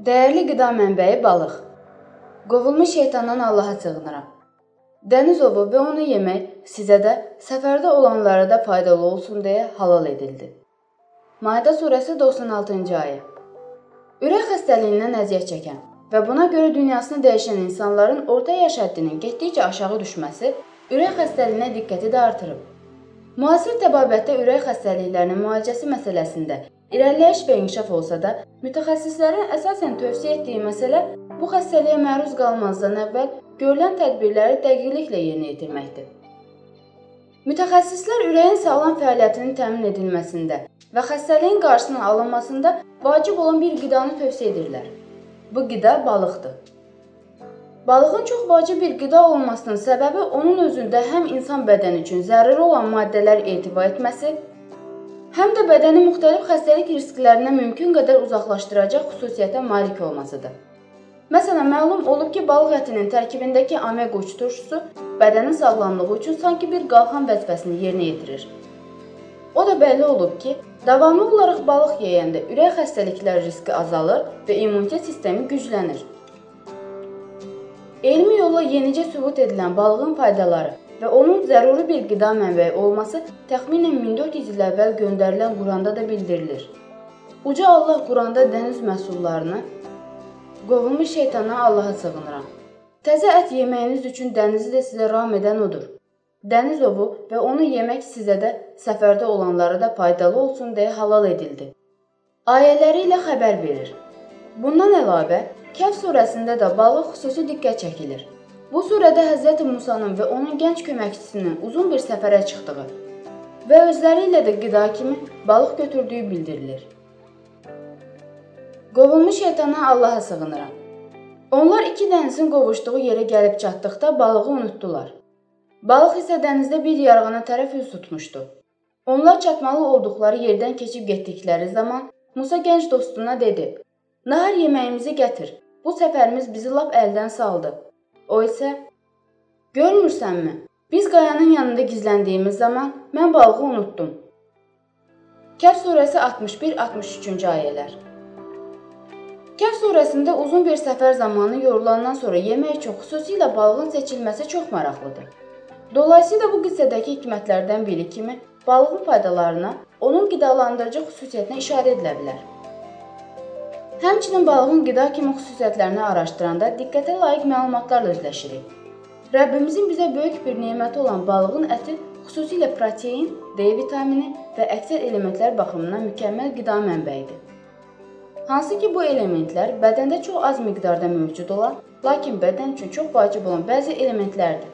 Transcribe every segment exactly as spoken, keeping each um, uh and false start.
Dəyərli qida mənbəyi balıq. Qovulmuş şeytandan Allaha sığınıram. Dəniz ovu və onu yemək sizə də, səfərdə olanlara da faydalı olsun deyə halal edildi. Maide surəsi doxsan altıncı ayə. Ürək xəstəliyindən əziyyət çəkən və buna görə dünyasını dəyişən insanların orta yaş həddinin getdikcə aşağı düşməsi ürək xəstəliyinə diqqəti də artırıb. Müasir təbabətdə ürək xəstəliklərinin müalicəsi məsələsində irəliləyiş və inkişaf olsa da, mütəxəssislərin əsasən tövsiyə etdiyi məsələ bu xəstəliyə məruz qalmazdan əvvəl görülən tədbirləri dəqiqliklə yerinə yetirməkdir. Mütəxəssislər ürəyin sağlam fəaliyyətinin təmin edilməsində və xəstəliyin qarşısının alınmasında vacib olan bir qidanı tövsiyə edirlər. Bu qida balıqdır. Balığın çox vacib bir qida olmasının səbəbi onun özündə həm insan bədəni üçün zəruri olan maddələr ehtiva etməsi, həm də bədəni müxtəlif xəstəlik risklərindən mümkün qədər uzaqlaşdıracaq xüsusiyyətə malik olmasıdır. Məsələn, məlum olub ki, balıq ətinin tərkibindəki omega üç turşusu bədənin sağlamlığı üçün sanki bir qalxan vəzifəsini yerinə yetirir. O da bəlli olub ki, davamlı olaraq balıq yeyəndə ürək xəstəlikləri riski azalır və immunitet sistemi güclənir. Elmi yolla yenicə sübut edilən balığın faydaları və onun zəruri bir qida mənbəyi olması təxminən min dörd yüz il əvvəl göndərilən Quranda da bildirilir. Uca Allah Quranda dəniz məhsullarını qovulmuş şeytandan Allaha sığınıram. Təzə ət yeməyiniz üçün dənizi də sizə ram edən odur. Dəniz ovu və onu yemək sizə də, səfərdə olanlara da faydalı olsun deyə halal edildi. Ayələri ilə xəbər verir. Bundan əlavə, Kəhf surəsində də balıq xüsusi diqqət çəkilir. Bu surədə Həzrəti Musanın və onun gənc köməkçisinin uzun bir səfərə çıxdığı və özləri ilə də qida kimi balıq götürdüyü bildirilir. Qovulmuş şeytandan Allaha sığınıram. Onlar iki dənizin qovuşduğu yerə gəlib çatdıqda balığı unutdular. Balıq isə dənizdə bir yarğana tərəf üz tutmuşdu. Onlar çatmalı olduqları yerdən keçib getdikləri zaman Musa gənc dostuna dedi: "Nahar yeməyimizi gətir. Bu səfərimiz bizi lap əldən saldı." O isə: "Görmürsənmi? Biz qayanın yanında gizləndiyimiz zaman mən balığı unutdum." Kəhf surəsi altmış bir altmış üçüncü ayələr. Kəhf surəsində uzun bir səfər zamanı yorulandan sonra yemək üçün xüsusilə balığın seçilməsi çox maraqlıdır. Dolayısıyla bu qissədəki hikmətlərdən biri kimi balığın faydalarına, onun qidalandırıcı xüsusiyyətinə işarə edilə bilər. Həmçinin balığın qida kimi xüsusiyyətlərini araşdıranda diqqətə layiq məlumatlarla üzləşirik. Rəbbimizin bizə böyük bir neməti olan balığın əti xüsusilə protein, D vitamini və əksər elementlər baxımından mükəmməl qida mənbəyidir. Hansı ki, bu elementlər bədəndə çox az miqdarda mövcud olan, lakin bədən üçün çox vacib olan bəzi elementlərdir.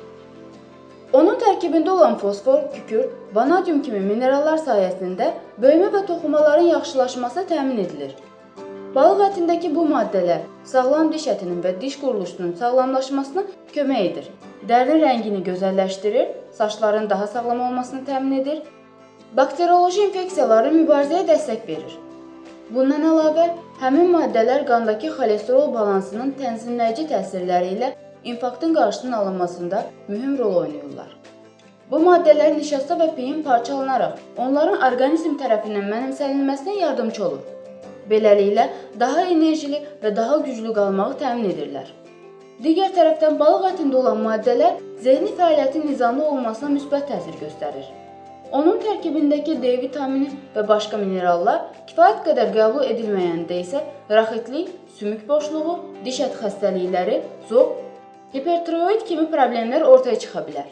Onun tərkibində olan fosfor, kükürt, vanadyum kimi minerallar sayəsində böyümə və toxumaların yaxşılaşması təmin edilir. Balıq ətindəki bu maddələr sağlam diş ətinin və diş quruluşunun sağlamlaşmasına kömək edir. Dərinin rəngini gözəlləşdirir, saçların daha sağlam olmasını təmin edir, bakterioloji infeksiyaların mübarizəyə dəstək verir. Bundan əlavə, həmin maddələr qandakı xolesterol balansının tənzimləyici təsirləri ilə infarktın qarşısının alınmasında mühüm rol oynayırlar. Bu maddələr nişasta və piyin parçalanaraq onların orqanizm tərəfindən mənimsənilməsinə yardımcı olur. Beləliklə, daha enerjili və daha güclü qalmağı təmin edirlər. Digər tərəfdən balıq ətində olan maddələr zehni fəaliyyətin nizamlı olmasına müsbət təsir göstərir. Onun tərkibindəki D vitamini və başqa minerallar kifayət qədər qəbul edilməyəndə isə raxitlik, sümük boşluğu, diş əti xəstəlikləri, zob, hipertiroid kimi problemlər ortaya çıxa bilər.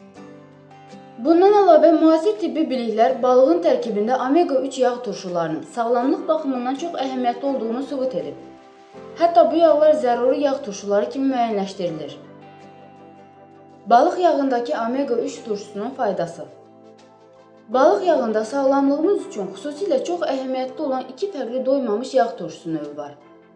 Bundan əlavə, müasir tibbi biliklər balığın tərkibində omega üç yağ turşularının sağlamlıq baxımından çox əhəmiyyətli olduğunu sübut edib. Hətta bu yağlar zəruri yağ turşuları kimi müəyyənləşdirilir. Balıq yağındakı omega üç turşusunun faydası. Balıq yağında sağlamlığımız üçün xüsusilə çox əhəmiyyətli olan iki fərqli doymamış yağ turşusu növü var.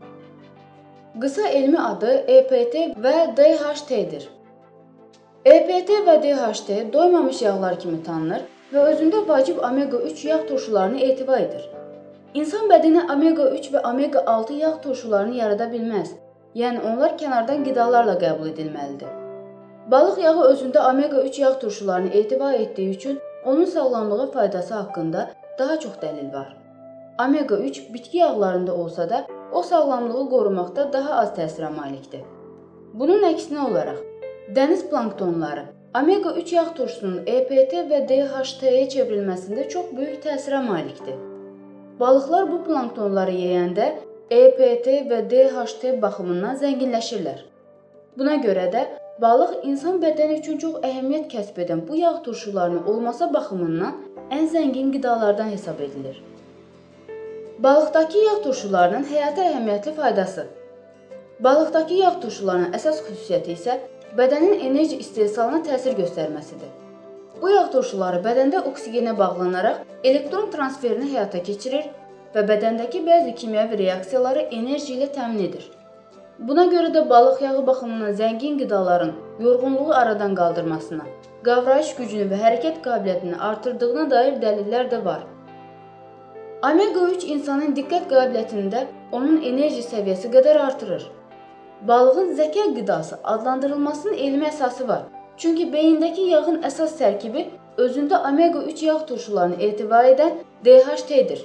Qısa elmi adı E P T və D H T'dir. E P T və D H T doymamış yağlar kimi tanınır və özündə vacib omega üç yağ turşularını ehtiva edir. İnsan bədəni omega üç və omega altı yağ turşularını yarada bilməz, yəni onlar kənardan qidalarla qəbul edilməlidir. Balıq yağı özündə omega üç yağ turşularını ehtiva etdiyi üçün onun sağlamlığa faydası haqqında daha çox dəlil var. omega üç bitki yağlarında olsa da o sağlamlığı qorumaqda daha az təsirə malikdir. Bunun əksinə olaraq, dəniz planktonları omega üç yağ turşusunun E P T və D H T-yə çevrilməsində çox böyük təsirə malikdir. Balıqlar bu planktonları yeyəndə E P T və D H T baxımından zənginləşirlər. Buna görə də balıq insan bədəni üçün çox əhəmiyyət kəsb edən bu yağ turşularının olması baxımından ən zəngin qidalardan hesab edilir. Balıqdakı yağ turşularının həyata əhəmiyyətli faydası. Balıqdakı yağ turşularının əsas xüsusiyyəti isə bədənin enerji istehsalına təsir göstərməsidir. Bu yağ turşuları bədəndə oksigenə bağlanaraq elektron transferini həyata keçirir və bədəndəki bəzi kimyəvi reaksiyaları enerji ilə təmin edir. Buna görə də balıq yağı baxımından zəngin qidaların yorğunluğu aradan qaldırmasına, qavrayış gücünü və hərəkət qabiliyyətini artırdığına dair dəlillər də var. omega üç insanın diqqət qabiliyyətində onun enerji səviyyəsi qədər artırır. Balığın zəka qidası adlandırılmasının elmi əsası var. Çünki beyindəki yağın əsas tərkibi özündə omega üç yağ turşularını etibar edən D H T-dir.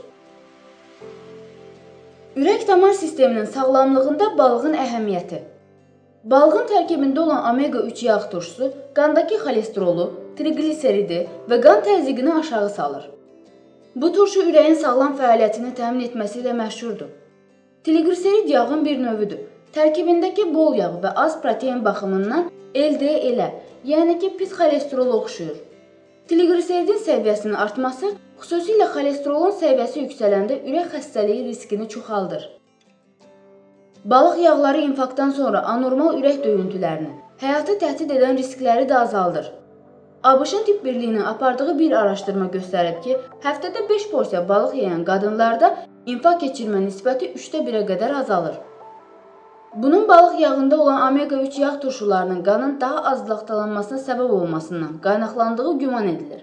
Ürək-damar sisteminin sağlamlığında balığın əhəmiyyəti. Balığın tərkibində olan omega üç yağ turşusu qandakı xolesterolu, triqliseridi və qan təzyiqini aşağı salır. Bu turşu ürəyin sağlam fəaliyyətini təmin etməsi ilə məşhurdur. Triqliserid yağın bir növüdür. Tərkibindəki bol yağ və az protein baxımından L D L-ə, yəni ki, pis xolesterol oxşuyur. Triqliseridin səviyyəsinin artması, xüsusilə xolesterolun səviyyəsi yüksələndə ürək xəstəliyi riskini çoxaldır. Balıq yağları infarktdan sonra anormal ürək döyüntülərini, həyatı təhdid edən riskləri də azaldır. ABŞ-ın Tibb Birliyinin apardığı bir araşdırma göstərib ki, həftədə beş porsiya balıq yeyən qadınlarda infarkt keçirmə nisbəti üçdə birə qədər azalır. Bunun balıq yağında olan omega üç yağ turşularının qanın daha az laxtalanmasına səbəb olmasından qaynaqlandığı güman edilir.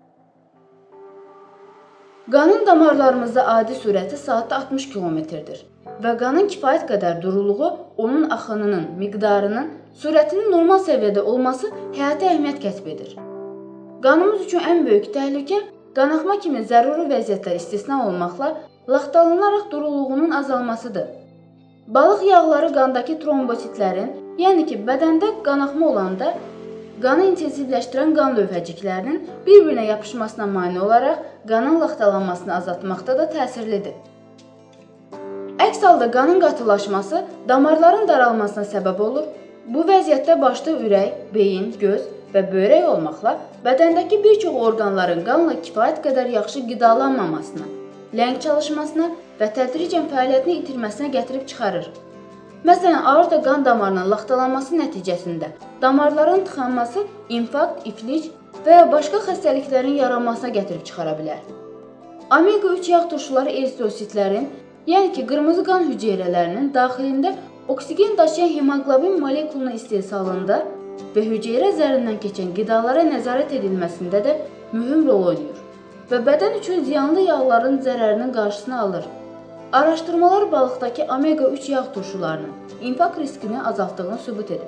Qanın damarlarımızda adi sürəti saatda altmış kilometrdir və qanın kifayət qədər duruluğu onun axınının, miqdarının, sürətinin normal səviyyədə olması həyati əhəmiyyət kəsb edir. Qanımız üçün ən böyük təhlükə qanaxma kimi zəruri vəziyyətlər istisna olmaqla laxtalanaraq duruluğunun azalmasıdır. Balıq yağları qandakı trombositlərin, yəni ki, bədəndə qanaxma olanda qanı intensivləşdirən qan lövhəciklərinin bir-birinə yapışmasına mane olaraq qanın laxtalanmasını azaltmaqda da təsirlidir. Əks halda qanın qatılaşması damarların daralmasına səbəb olur. Bu vəziyyətdə başda ürək, beyin, göz və böyrək olmaqla bədəndəki bir çox orqanların qanla kifayət qədər yaxşı qidalanmamasına, ləng çalışmasına və tədricən fəaliyyətini itirməsinə gətirib çıxarır. Məsələn, aorta qan damarının laxtalanması nəticəsində damarların tıxanması, infarkt, iflic və ya başqa xəstəliklərin yaranmasına gətirib çıxara bilər. omega üç yağ turşuları eritrositlərin, yəni ki, qırmızı qan hüceyrələrinin daxilində oksigen daşıyan hemoqlobin molekulunun istehsalında və hüceyrə zərindən keçən qidalara nəzarət edilməsində də mühüm rol oynayır və bədən üçün ziyanlı yağların zərərinin qarşısını alır. Araşdırmalar balıqdakı omega üç yağ turşularının infarkt riskini azaltdığını sübut edib.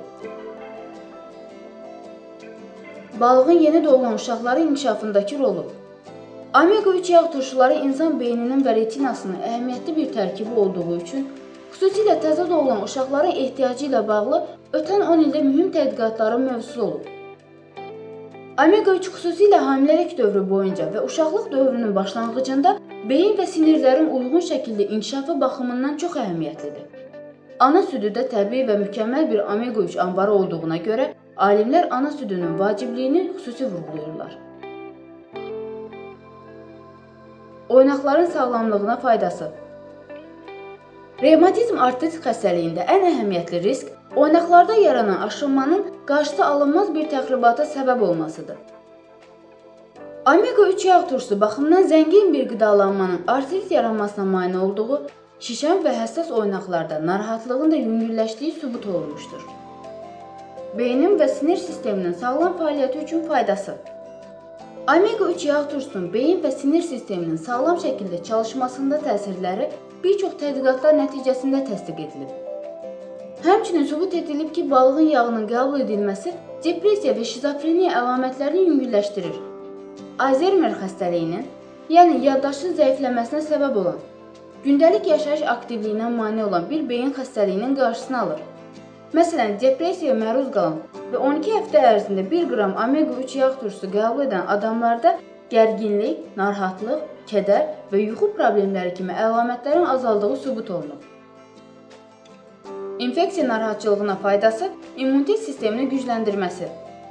Balığın yeni doğulan uşaqların inkişafındakı rolu. omega üç yağ turşuları insan beyninin və retinasının əhəmiyyətli bir tərkibi olduğu üçün, xüsusilə təzə doğulan uşaqların ehtiyacı ilə bağlı ötən on ildə mühüm tədqiqatların mövzusu olub. omega üç xüsusilə hamiləlik dövrü boyunca və uşaqlıq dövrünün başlanğıcında beyin və sinirlərin uyğun şəkildə inkişafı baxımından çox əhəmiyyətlidir. Ana südü də təbii və mükəmməl bir omega üç anbarı olduğuna görə alimlər ana südünün vacibliyini xüsusi vurğulayırlar. Oynaqların sağlamlığına faydası. Revmatizm artrit xəstəliyində ən əhəmiyyətli risk oynaqlarda yaranan aşınmanın qarşısı alınmaz bir təxribata səbəb olmasıdır. omega üç yağ turşusu baxımından zəngin bir qidalanmanın artrit yaranmasına mane olduğu, şişən və həssas oynaqlarda narahatlığın da yüngülləşdiyi sübut olunmuşdur. Beynin və sinir sisteminin sağlam fəaliyyəti üçün faydası. omega üç yağ turşusunun beyin və sinir sisteminin sağlam şəkildə çalışmasında təsirləri bir çox tədqiqatlar nəticəsində təsdiq edilib. Həmçinin sübut edilib ki, balığın yağının qəbul edilməsi depressiya və şizofreniya əlamətlərini yüngülləşdirir. Alzheimer xəstəliyinin, yəni yaddaşın zəifləməsinə səbəb olan, gündəlik yaşayış aktivliyinə mane olan bir beyin xəstəliyinin qarşısını alır. Məsələn, depressiyaya məruz qalan və on iki həftə ərzində bir qram omega üç yağ turşusu qəbul edən adamlarda gərginlik, narahatlıq, kədər və yuxu problemləri kimi əlamətlərin azaldığı sübut olunub. İnfeksiya narahatçılığına faydası immunitet sistemini gücləndirməsi.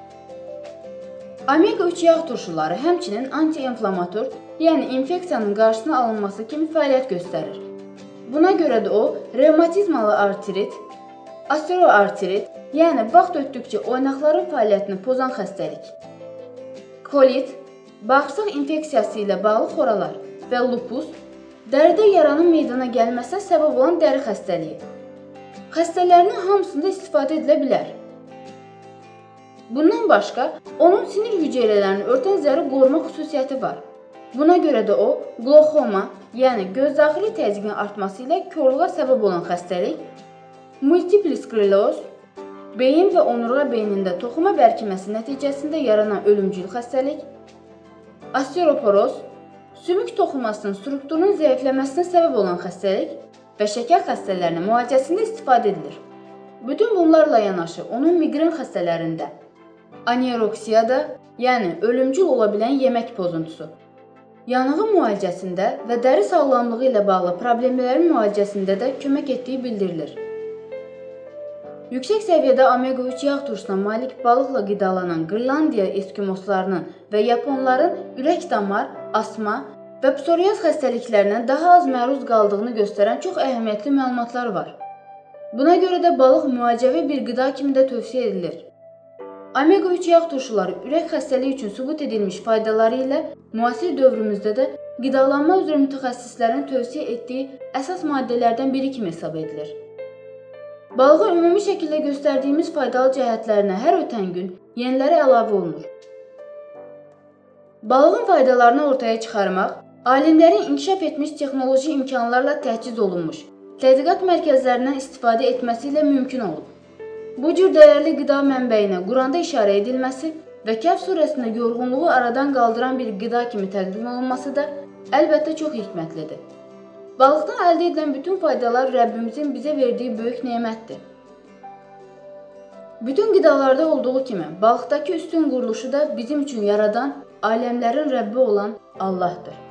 Omega üç yağ turşuları həmçinin anti-inflamator, yəni infeksiyanın qarşısının alınması kimi fəaliyyət göstərir. Buna görə də o, revmatizmalı artrit, osteoartrit, yəni vaxt ötdükcə oynaqların fəaliyyətini pozan xəstəlik, kolit, bağırsaq infeksiyası ilə bağlı xoralar və lupus, dəridə yaranın meydana gəlməsinə səbəb olan dəri xəstəliyi. Xəstələrinin hamısında istifadə edilə bilər. Bundan başqa, onun sinir hüceyrələrini örtən zəri qoruma xüsusiyyəti var. Buna görə də o, qloxoma, yəni göz daxili təzyiqin artması ilə korluğa səbəb olan xəstəlik, multipli skleroz, beyin və onurğa beynində toxuma bərkiməsi nəticəsində yaranan ölümcül xəstəlik, osteoporoz, sümük toxumasının strukturunun zəifləməsinə səbəb olan xəstəlik və şəkər xəstələrinin müalicəsində istifadə edilir. Bütün bunlarla yanaşı, onun miqren xəstələrində, aneroksiyada, yəni ölümcül ola bilən yemək pozuntusu, yanığı müalicəsində və dəri sağlamlığı ilə bağlı problemlərin müalicəsində də kömək etdiyi bildirilir. Yüksək səviyyədə omega üç yağ turşusuna malik balıqla qidalanan Qırlandiya eskimoslarının və yaponların ürək damar, asma və psoriaz xəstəliklərinə daha az məruz qaldığını göstərən çox əhəmiyyətli məlumatlar var. Buna görə də balıq müalicəvi bir qida kimi də tövsiyə edilir. Omega üç yağ turşuları ürək xəstəliyi üçün sübut edilmiş faydaları ilə müasir dövrümüzdə də qidalanma üzrə mütəxəssislərin tövsiyə etdiyi əsas maddələrdən biri kimi hesab edilir. Balığa ümumi şəkildə göstərdiyimiz faydalı cəhətlərinə hər ötən gün yeniləri əlavə olunur. Balığın faydalarını ortaya çıxarmaq, alimlərin inkişaf etmiş texnoloji imkanlarla təchiz olunmuş tədqiqat mərkəzlərindən istifadə etməsi ilə mümkün olub. Bu cür dəyərli qida mənbəyinə Quranda işarə edilməsi və Kəhf surəsində yorğunluğu aradan qaldıran bir qida kimi təqdim olunması da əlbəttə çox hikmətlidir. Balıqdan əldə edilən bütün faydalar Rəbbimizin bizə verdiyi böyük nemətdir. Bütün qidalarda olduğu kimi, balıqdakı üstün quruluşu da bizim üçün yaradan, aləmlərin Rəbbi olan Allahdır.